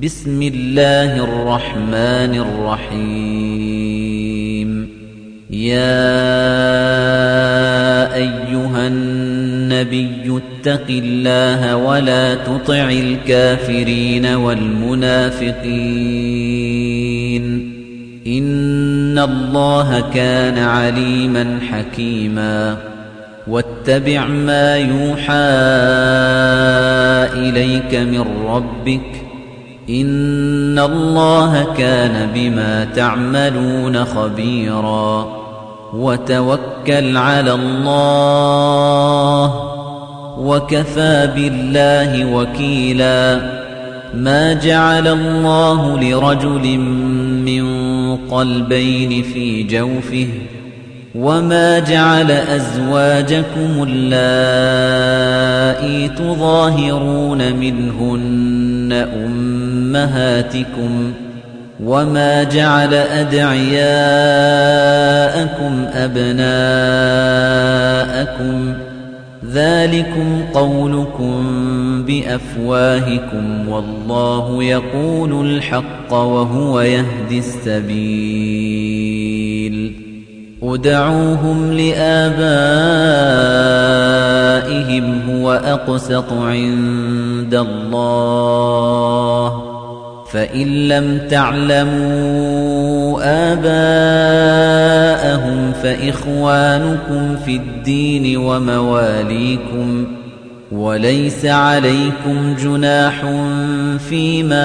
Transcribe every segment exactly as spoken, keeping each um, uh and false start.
بسم الله الرحمن الرحيم يا أيها النبي اتق الله ولا تطع الكافرين والمنافقين إن الله كان عليما حكيما واتبع ما يوحى إليك من ربك إن الله كان بما تعملون خبيرا وتوكل على الله وكفى بالله وكيلا ما جعل الله لرجل من قلبين في جوفه وما جعل أزواجكم اللائي تظاهرون منهن أمهاتكم وما جعل أدعياءكم أبناءكم ذلكم قولكم بأفواهكم والله يقول الحق وهو يهدي السبيل ادعوهم لآبائهم هو أقسط عند الله فإن لم تعلموا آباءهم فإخوانكم في الدين ومواليكم وليس عليكم جناح فيما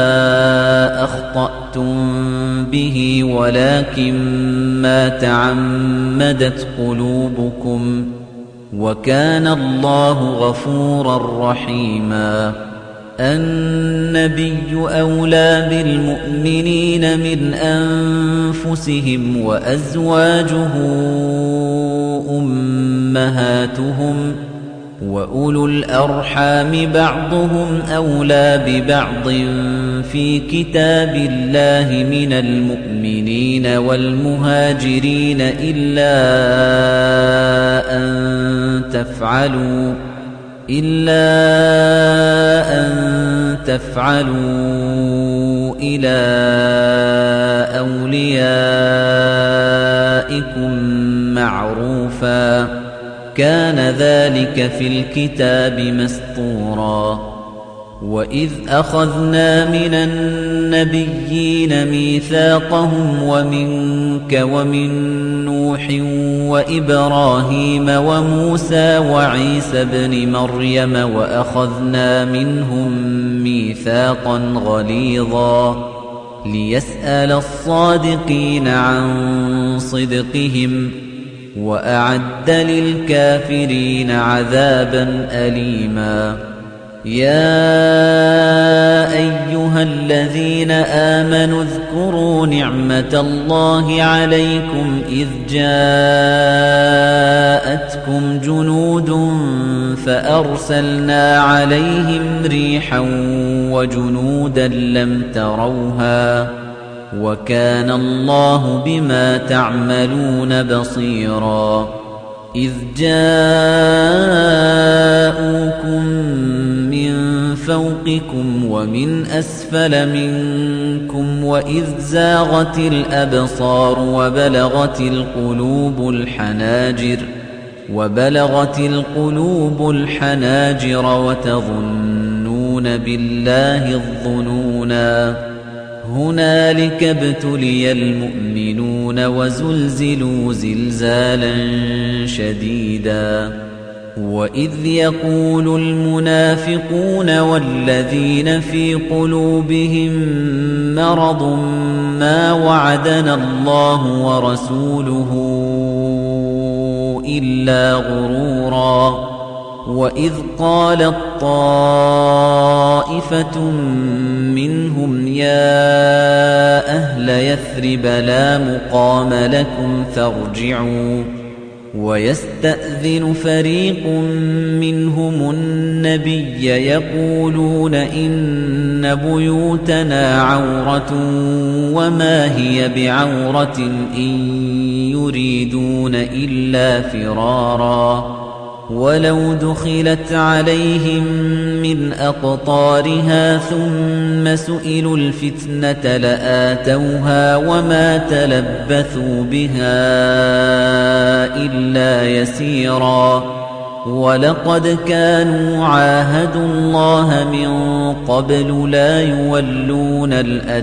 أخطأتم به ولكن ما تعمدت قلوبكم وكان الله غفورا رحيما النبي أولى بالمؤمنين من أنفسهم وأزواجه أمهاتهم وأولو الأرحام بعضهم أولى ببعض في كتاب الله من المؤمنين والمهاجرين إلا أن تفعلوا إلا أن تفعلوا إلى أوليائكم معروفا كان ذلك في الكتاب مسطورا وإذ أخذنا من النبيين ميثاقهم ومنك ومن نوح وإبراهيم وموسى وعيسى ابن مريم وأخذنا منهم ميثاقا غليظا ليسأل الصادقين عن صدقهم وأعد للكافرين عذابا أليما يا أيها الذين آمنوا اذكروا نعمة الله عليكم إذ جاءتكم جنود فأرسلنا عليهم ريحا وجنودا لم تروها وكان الله بما تعملون بصيرا إذ جاءوكم من فوقكم ومن أسفل منكم وإذ زاغت الأبصار وبلغت القلوب الحناجر وبلغت القلوب الحناجر وتظنون بالله الظنونا هنالك ابتلي المؤمنون وزلزلوا زلزالا شديدا وإذ يقول المنافقون والذين في قلوبهم مرض ما وعدنا الله ورسوله إلا غرورا وإذ قالت طائفة منهم يا أهل يثرب لا مقام لكم فارجعوا ويستأذن فريق منهم النبي يقولون إن بيوتنا عورة وما هي بعورة إن يريدون إلا فرارا وَلَوْ دُخِلَتْ عَلَيْهِمْ مِنْ أَقْطَارِهَا ثُمَّ سُئِلُوا الْفِتْنَةَ لَآتَوْهَا وَمَا تَلَبَّثُوا بِهَا إِلَّا يَسِيرًا وَلَقَدْ كَانُوا عَاهَدُوا اللَّهَ مِنْ قَبْلُ لَا يُوَلُّونَ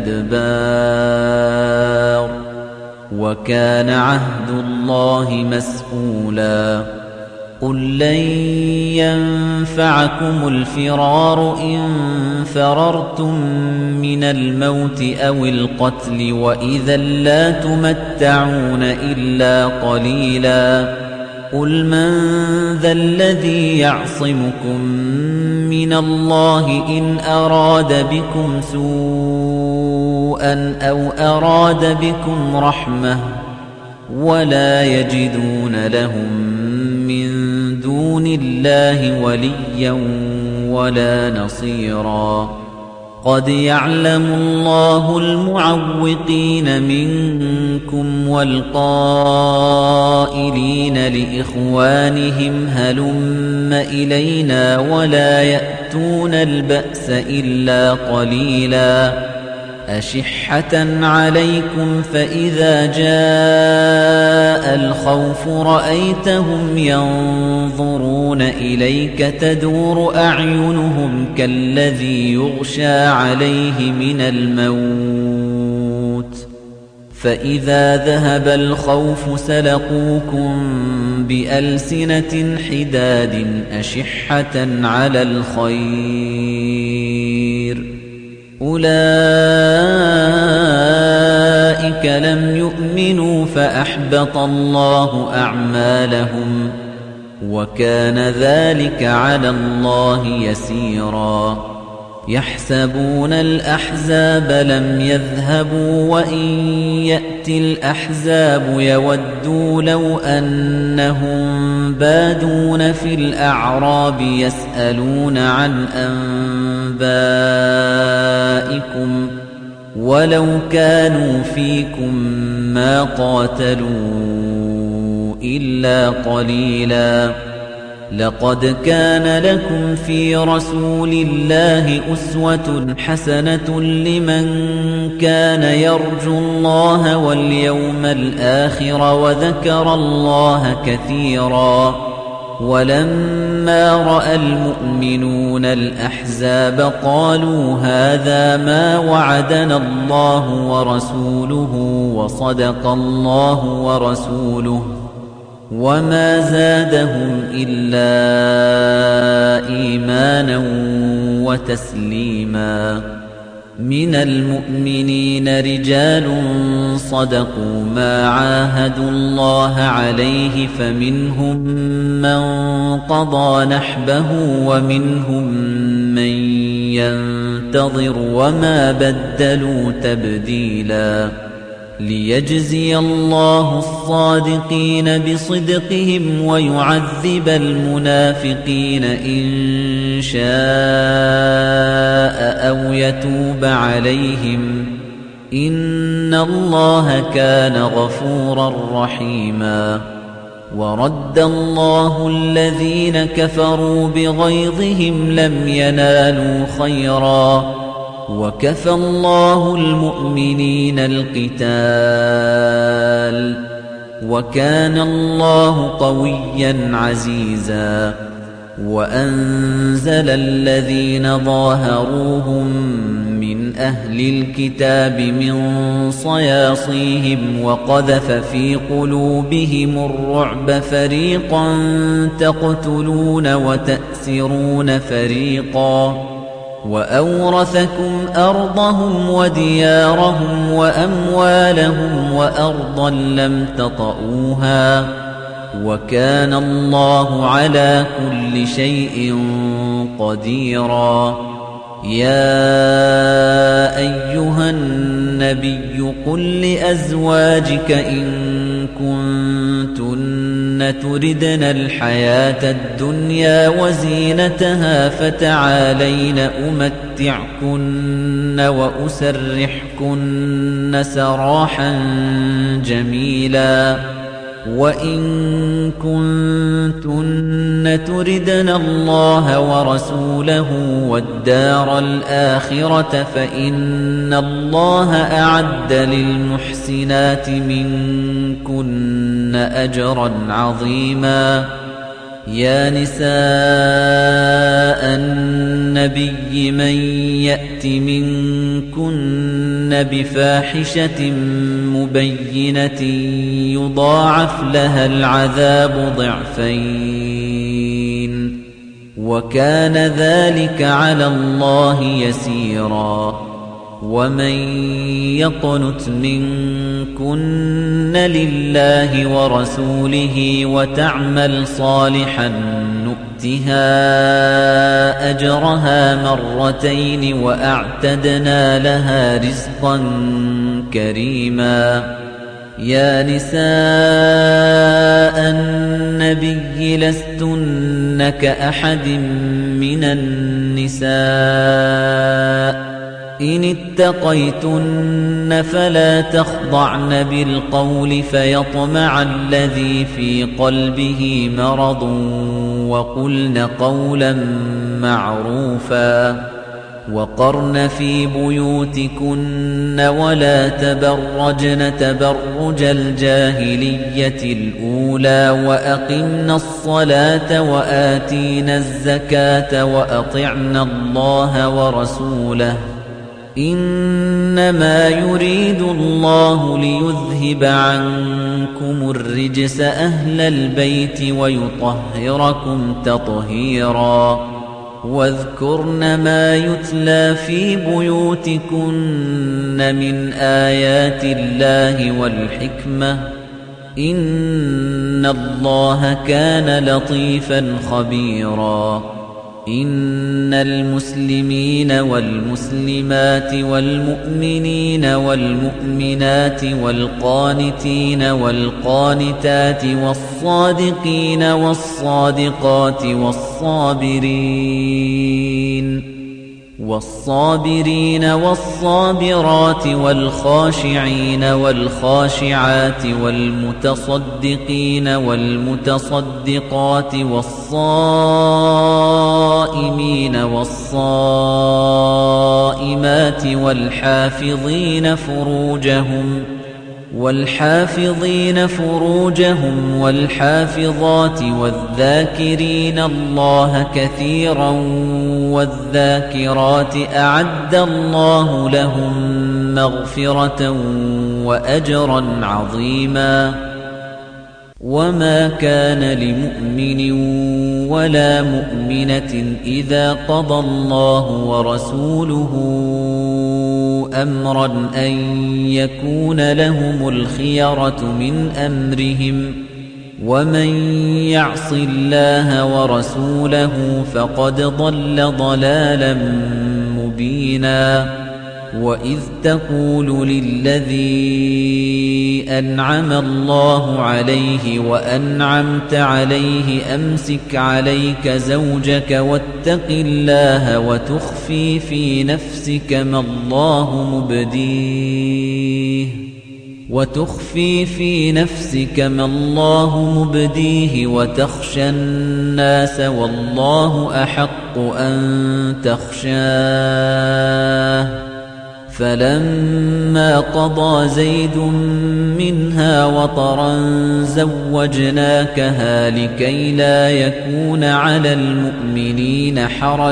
الْأَدْبَارَ وَكَانَ عَهْدُ اللَّهِ مَسْئُولًا قُل لَّن يَنفَعَكُمُ الْفِرَارُ إِن فَرَرْتُم مِّنَ الْمَوْتِ أَوِ الْقَتْلِ وَإِذًا لَّا تُمَتَّعُونَ إِلَّا قَلِيلًا قُلْ مَن ذَا الَّذِي يَعْصِمُكُم مِّنَ اللَّهِ إِنْ أَرَادَ بِكُمْ سُوءًا أَوْ أَرَادَ بِكُمْ رَحْمَةً وَلَا يَجِدُونَ لَهُم مِّن دُونِ اللَّهِ وَلِيًّا وَلَا نَصِيرًا قَدْ يَعْلَمُ اللَّهُ الْمُعَوِّقِينَ مِنكُمْ وَالْقَائِلِينَ لِإِخْوَانِهِمْ هَلُمَّ إِلَيْنَا وَلَا يَأْتُونَ الْبَأْسَ إِلَّا قَلِيلًا أَشِحَّةً عَلَيْكُمْ فَإِذَا جَاءَ الْخَوْفُ رَأَيْتَهُمْ يَنظُرُونَ إِلَيْكَ تَدُورُ أَعْيُنُهُمْ كَالَّذِي يُغْشَىٰ عَلَيْهِ مِنَ الْمَوْتِ فَإِذَا ذَهَبَ الْخَوْفُ سَلَقُوكُم بِأَلْسِنَةٍ حِدَادٍ أَشِحَّةً عَلَى الْخَيْرِ أُولَئِكَ لَمْ يُؤْمِنُوا فَأَحْبَطَ اللَّهُ أَعْمَالَهُمْ وَكَانَ ذَلِكَ عَلَى اللَّهِ يَسِيرًا يَحْسَبُونَ الْأَحْزَابَ لَمْ يَذْهَبُوا وَإِن يَأْتِ الْأَحْزَابُ يَوَدُّوا لَوْ أَنَّهُم بَادُونَ فِي الْأَعْرَابِ يَسْأَلُونَ عَنْ أَنبَائِكُمْ وَلَوْ كَانُوا فِيكُم مَّا قَاتَلُوا إِلَّا قَلِيلًا لَقَدْ كَانَ لَكُمْ فِي رَسُولِ اللَّهِ أُسْوَةٌ حَسَنَةٌ لِمَن كَانَ يَرْجُو اللَّهَ وَالْيَوْمَ الْآخِرَ وَذَكَرَ اللَّهَ كَثِيرًا وَلَمَّا رَأَى الْمُؤْمِنُونَ الْأَحْزَابَ قَالُوا هَذَا مَا وَعَدَنَا اللَّهُ وَرَسُولُهُ وَصَدَقَ اللَّهُ وَرَسُولُهُ وَمَا زَادَهُمْ إِلَّا إِيمَانًا وَتَسْلِيمًا مِنَ الْمُؤْمِنِينَ رِجَالٌ صَدَقُوا مَا عَاهَدُوا اللَّهَ عَلَيْهِ فَمِنْهُم مَّن قَضَىٰ نَحْبَهُ وَمِنْهُم مَّن يَنتَظِرُ وَمَا بَدَّلُوا تَبْدِيلًا لِيَجْزِيَ اللَّهُ الصَّادِقِينَ بِصِدْقِهِمْ وَيُعَذِّبَ الْمُنَافِقِينَ إِن شَاءَ أَوْ يَتُوبَ عَلَيْهِمْ إِنَّ اللَّهَ كَانَ غَفُورًا رَّحِيمًا وَرَدَّ اللَّهُ الَّذِينَ كَفَرُوا بِغَيْظِهِمْ لَمْ يَنَالُوا خَيْرًا وَكَفَى اللَّهُ الْمُؤْمِنِينَ الْقِتَالَ وَكَانَ اللَّهُ قَوِيًّا عَزِيزًا وَأَنزَلَ الَّذِينَ ظَاهَرُوهُم مِّنْ أَهْلِ الْكِتَابِ مِنْ صَيَاصِيهِمْ وَقَذَفَ فِي قُلُوبِهِمُ الرُّعْبَ فَرِيقًا تَقْتُلُونَ وَتَأْسِرُونَ فَرِيقًا وَأَوْرَثَكُمْ أَرْضَهُمْ وَدِيَارَهُمْ وَأَمْوَالَهُمْ وَأَرْضًا لَّمْ تَطَئُوهَا وَكَانَ اللَّهُ عَلَى كُلِّ شَيْءٍ قَدِيرًا يَا أَيُّهَا النَّبِيُّ قُل لِّأَزْوَاجِكَ إِن كُنتُنَّ تُرِدْنَ الْحَيَاةَ الدُّنْيَا وَزِينَتَهَا فَتَعَالَيْنَ أُمَتِّعْكُنَّ وَأُسَرِّحْكُنَّ سَرَاحًا جَمِيلًا وَإِن كُنتُنَّ تُرِدْنَ اللَّهَ وَرَسُولَهُ وَالدَّارَ الْآخِرَةَ فَإِنَّ اللَّهَ أَعَدَّ لِلْمُحْسِنَاتِ مِنكُنَّ أَجْرًا عَظِيمًا. يا نساء النبي من يأت منكن بفاحشة مبينة يضاعف لها العذاب ضعفين وكان ذلك على الله يسيرا. ومن يقنت منكن لله ورسوله وتعمل صالحا نؤتها أجرها مرتين وأعتدنا لها رزقا كريما. يا نساء النبي لستن كأحد من النساء إن اتقيتن فلا تخضعن بالقول فيطمع الذي في قلبه مرض وقلن قولا معروفا. وقرن في بيوتكن ولا تبرجن تبرج الجاهلية الأولى وأقمن الصلاة وآتينا الزكاة وأطعنا الله ورسوله إنما يريد الله ليذهب عنكم الرجس أهل البيت ويطهركم تطهيرا. واذكرن ما يتلى في بيوتكن من آيات الله والحكمة إن الله كان لطيفا خبيرا. إن المسلمين والمسلمات والمؤمنين والمؤمنات والقانتين والقانتات والصادقين والصادقات والصابرين والصابرين والصابرات والخاشعين والخاشعات والمتصدقين والمتصدقات والصائمين والصائمات والحافظين فروجهم والحافظين فروجهم والحافظات والذاكرين الله كثيرا والذاكرات أعد الله لهم مغفرة وأجرا عظيما. وما كان لمؤمن ولا مؤمنة إذا قضى الله ورسوله أمرا أن يكون لهم الخيرة من أمرهم ومن يعص الله ورسوله فقد ضل ضلالا مبينا. وإذ تقول للذي أنعم الله عليه وأنعمت عليه أمسك عليك زوجك واتق الله وتخفي في نفسك ما الله مبديه وتخفي في نفسك ما الله مبديه وتخشى الناس والله أحق أن تخشاه. فلما قضى زيد منها وطرا زوجناكها لكي لا يكون على المؤمنين حرج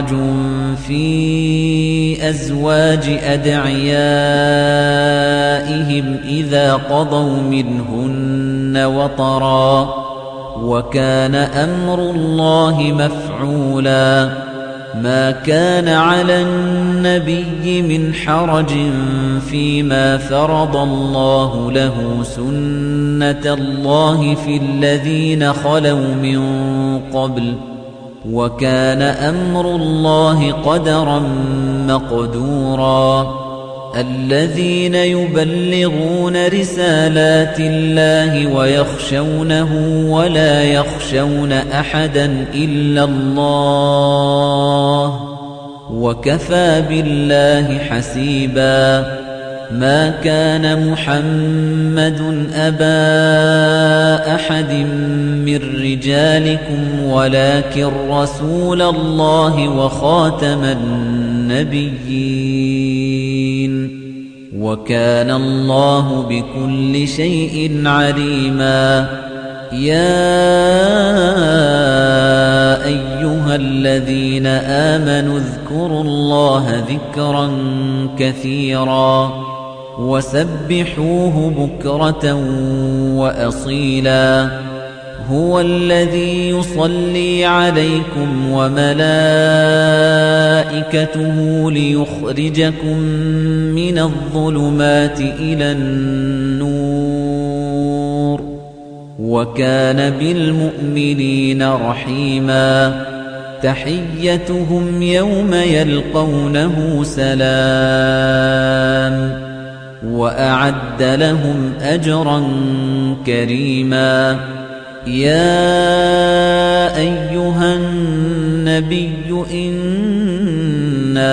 في أزواج أدعيائهم إذا قضوا منهن وطرا وكان أمر الله مفعولا. ما كان على النبي من حرج فيما فرض الله له سنة الله في الذين خلوا من قبل وكان أمر الله قدرا مقدورا. الذين يبلغون رسالات الله ويخشونه ولا يخشون أحدا إلا الله وكفى بالله حسيبا. ما كان محمد أبا أحد من رجالكم ولكن رسول الله وخاتم النبيين وكان الله بكل شيء عليما يا أيها الذين آمنوا اذكروا الله ذكرا كثيرا وسبحوه بكرة وأصيلا هو الذي يصلي عليكم وملائكته ليخرجكم من الظلمات إلى النور وكان بالمؤمنين رحيما تحيتهم يوم يلقونه سلام وأعد لهم أجرا كريما يا أيها النبي إنا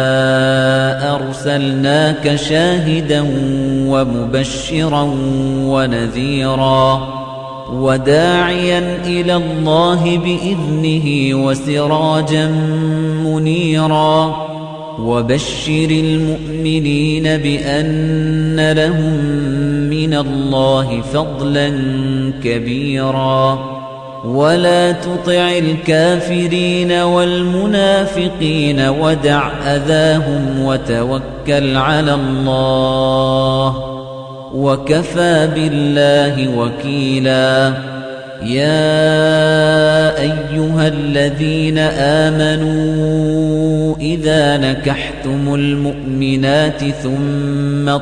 أرسلناك شاهدا ومبشرا ونذيرا وداعيا إلى الله بإذنه وسراجا منيرا وبشر المؤمنين بأن لهم من الله فضلا كبيرا ولا تطع الكافرين والمنافقين ودع أذاهم وتوكل على الله وكفى بالله وكيلا يا أيها الذين آمنوا إذا نكحتم المؤمنات ثم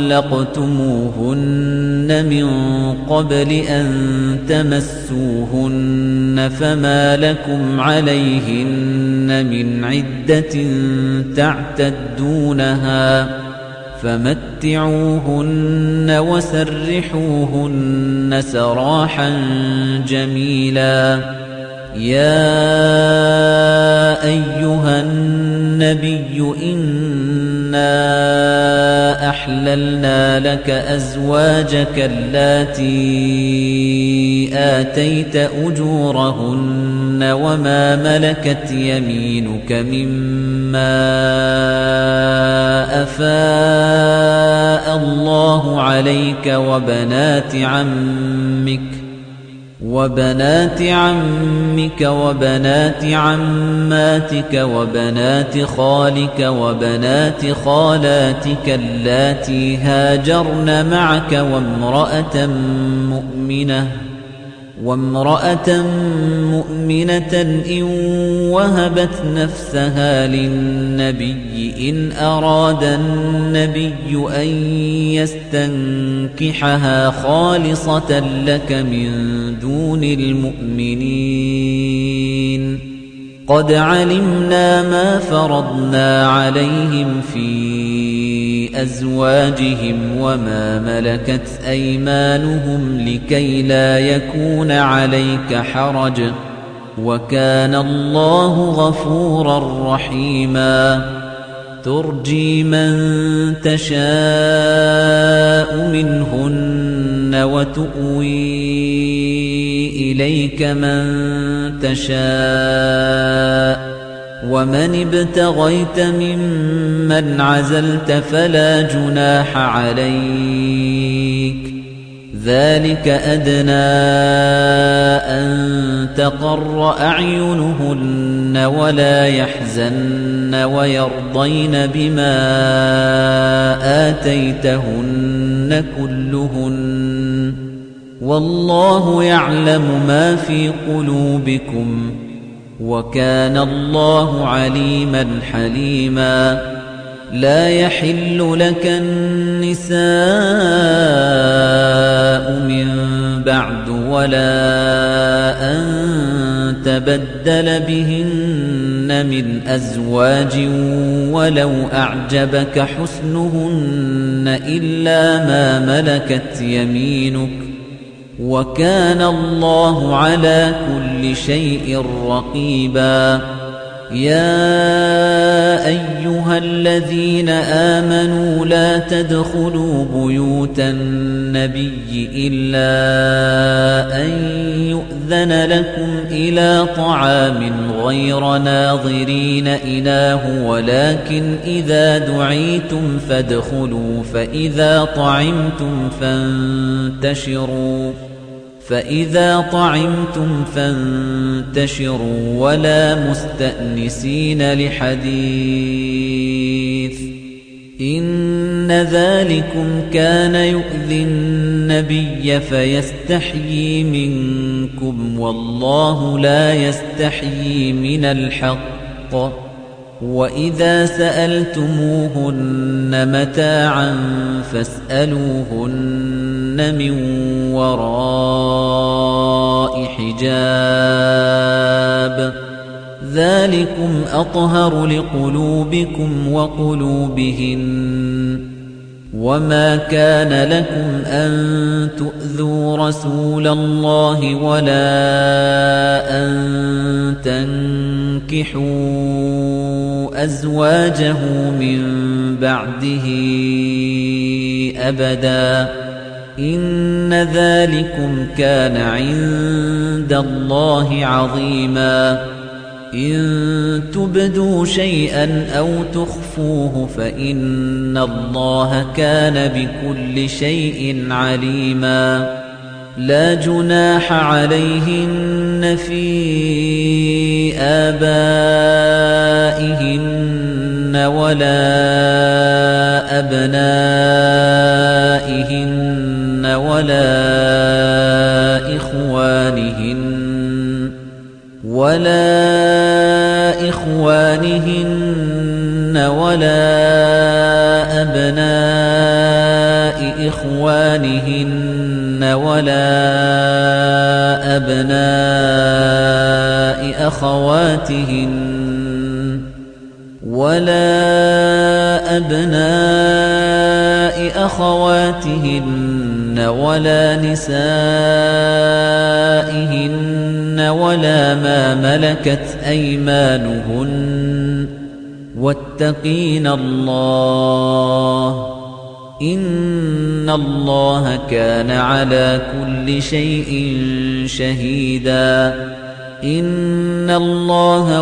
طلقتموهن من قبل أن تمسوهن فما لكم عليهن من عدة تعتدونها فمتعوهن وسرحوهن سراحا جميلا يا أيها النبي إنا أحللنا لك أزواجك اللاتي آتيت أجورهن وما ملكت يمينك مما أفاء الله عليك وبنات عمك وبنات عمك وبنات عماتك وبنات خالك وبنات خالاتك اللاتي هاجرن معك وامرأة مؤمنة وامرأة مؤمنة إن وهبت نفسها للنبي إن أراد النبي أن يستنكحها خالصة لك من دون المؤمنين قد علمنا ما فرضنا عليهم في أزواجهم وما ملكت أيمانهم لكي لا يكون عليك حرج وكان الله غفورا رحيما ترجي من تشاء منهن وتؤوي إليك من تشاء ومن ابتغيت ممن عزلت فلا جناح عليك ذلك أدنى أن تقر أعينهن ولا يحزن ويرضين بما آتيتهن كلهن والله يعلم ما في قلوبكم وكان الله عليما حليما لا يحل لك النساء من بعد ولا أن تبدل بهن من أزواج ولو أعجبك حسنهن إلا ما ملكت يمينك وكان الله على كل شيء رقيبا يا أيها الذين آمنوا لا تدخلوا بيوت النبي إلا أن يؤذن لكم إلى طعام غير ناظرين إناه ولكن إذا دعيتم فادخلوا فإذا طعمتم فانتشروا فإذا طعمتم فانتشروا ولا مستأنسين لحديث إن ذلكم كان يؤذي النبي فيستحيي منكم والله لا يستحيي من الحق وإذا سألتموهن متاعا فاسألوهن من وراء حجاب ذلكم أطهر لقلوبكم وقلوبهن وما كان لكم أن تؤذوا رسول الله ولا أن تنكحوا أزواجه من بعده أبدا إن ذلكم كان عند الله عظيما إن تبدوا شيئا أو تخفوه فإن الله كان بكل شيء عليما لا جناح عليهن في آبائهن ولا أبنائهن ولا إخوانهن ولا إخوانهن ولا أبناء إخوانهن ولا أبناء أخواتهن ولا أبناء أخواتهن ولا نسائهن ولا ما ملكت أيمانهن واتقين الله إن الله كان على كل شيء شهيدا إن الله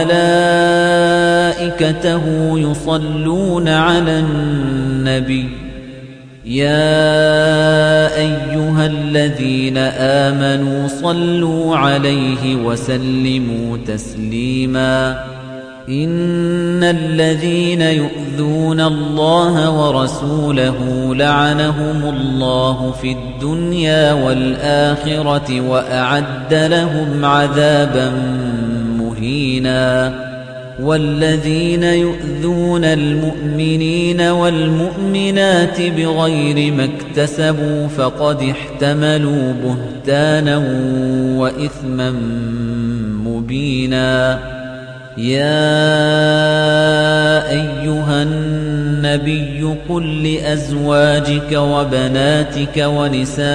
وملائكته يصلون على النبي يا أيها الذين آمنوا صلوا عليه وسلموا تسليما إن الذين يؤذون الله ورسوله لعنهم الله في الدنيا والآخرة وأعد لهم عذابا مهينا والذين يؤذون المؤمنين والمؤمنات بغير ما اكتسبوا فقد احتملوا بهتانا وإثما مبينا يا أيها النبي قل لأزواجك وبناتك ونساء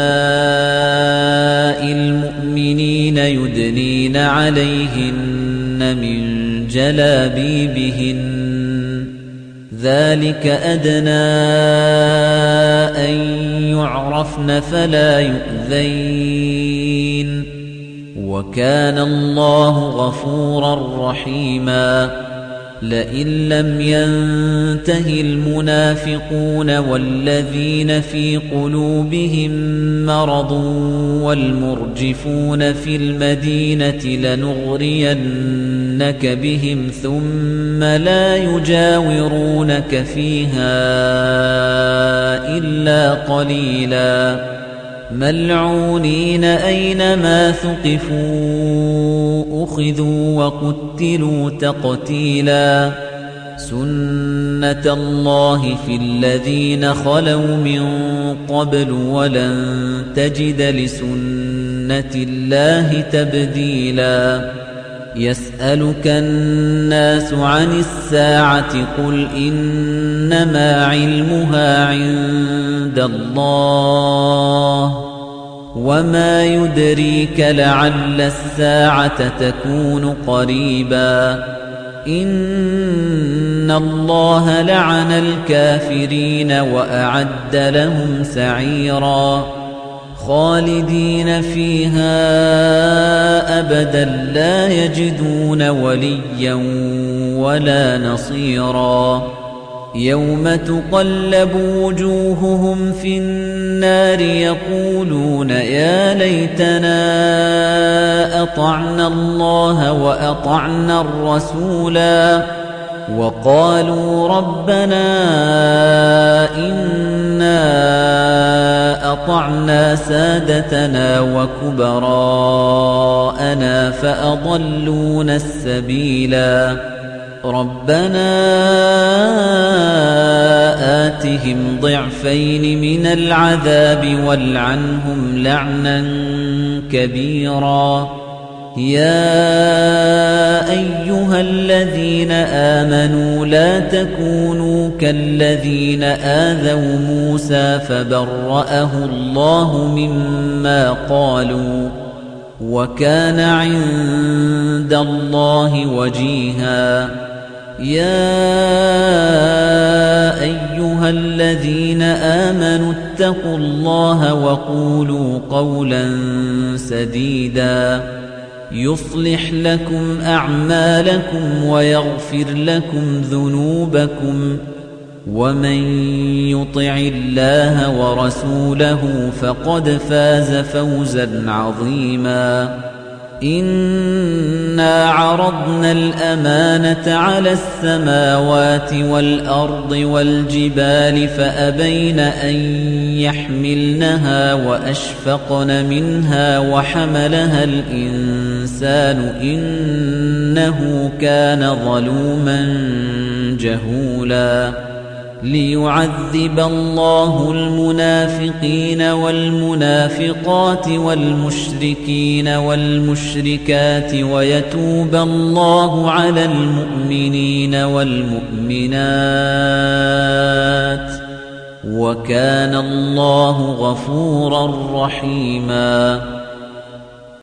المؤمنين يدنين عليهن من جلابيبهن ذلك أدنى أن يعرفن فلا يؤذين وكان الله غفورا رحيما لئن لم ينته المنافقون والذين في قلوبهم مرض والمرجفون في المدينة لنغرينك بهم ثم لا يجاورونك فيها إلا قليلا ملعونين أينما ثقفوا أخذوا وقتلوا تقتيلا سنة الله في الذين خلوا من قبل ولن تجد لسنة الله تبديلا يسألك الناس عن الساعة قل إنما علمها عند الله وما يدريك لعل الساعة تكون قريبا إِنَّ اللَّهَ لَعَنَ الْكَافِرِينَ وَأَعَدَّ لَهُمْ سَعِيرًا خَالِدِينَ فِيهَا أَبَدًا لَّا يَجِدُونَ وَلِيًّا وَلَا نَصِيرًا يَوْمَ تُقَلَّبُ وُجُوهُهُمْ فِي النَّارِ يَقُولُونَ يَا لَيْتَنَا أَطَعْنَا اللَّهَ وَأَطَعْنَا الرَّسُولَا وَقَالُوا رَبَّنَا إِنَّا أَطَعْنَا سَادَتَنَا وَكُبَرَاءَنَا فَأَضَلُّونَا السَّبِيلَا رَبَّنَا آتِهِمْ ضِعْفَيْنِ مِنَ الْعَذَابِ وَالْعَنْهُمْ لَعْنًا كَبِيرًا يَا أَيُّهَا الَّذِينَ آمَنُوا لَا تَكُونُوا كَالَّذِينَ آذَوْا مُوسَى فَبَرَّأَهُ اللَّهُ مِمَّا قَالُوا وَكَانَ عِندَ اللَّهِ وَجِيهًا يَا أَيُّهَا الَّذِينَ آمَنُوا اتَّقُوا اللَّهَ وَقُولُوا قَوْلًا سَدِيدًا يُصْلِحْ لَكُمْ أَعْمَالَكُمْ وَيَغْفِرْ لَكُمْ ذُنُوبَكُمْ وَمَن يُطِعِ اللَّهَ وَرَسُولَهُ فَقَدْ فَازَ فَوْزًا عَظِيمًا إِنَّا عَرَضْنَا الْأَمَانَةَ عَلَى السَّمَاوَاتِ وَالْأَرْضِ وَالْجِبَالِ فَأَبَيْنَ أَن يَحْمِلْنَهَا وَأَشْفَقْنَ مِنْهَا وَحَمَلَهَا الْإِنسَانُ إِنَّهُ كَانَ ظَلُومًا جَهُولًا لِيُعَذِّبَ اللَّهُ الْمُنَافِقِينَ وَالْمُنَافِقَاتِ وَالْمُشْرِكِينَ وَالْمُشْرِكَاتِ وَيَتُوبَ اللَّهُ عَلَى الْمُؤْمِنِينَ وَالْمُؤْمِنَاتِ وَكَانَ اللَّهُ غَفُورًا رَّحِيمًا